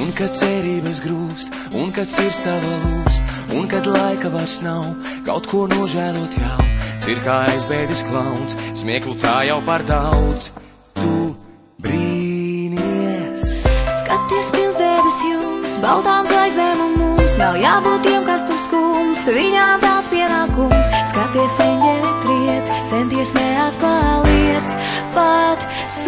Un kad cerības grūst, un kad sirds tava lūst, un kad laika vairs nav, kaut ko nožēlot jau. Cirkā aizbēdis klauns, smieklu tā jau par daudz. Tu brīnies. Skaties pils debes jums, baltām zvaigznēm un mums, nav jābūt tiem, kas tur skumst, viņām tāds pienākums. Skaties eņģeli triec, centies neatpaliec, pat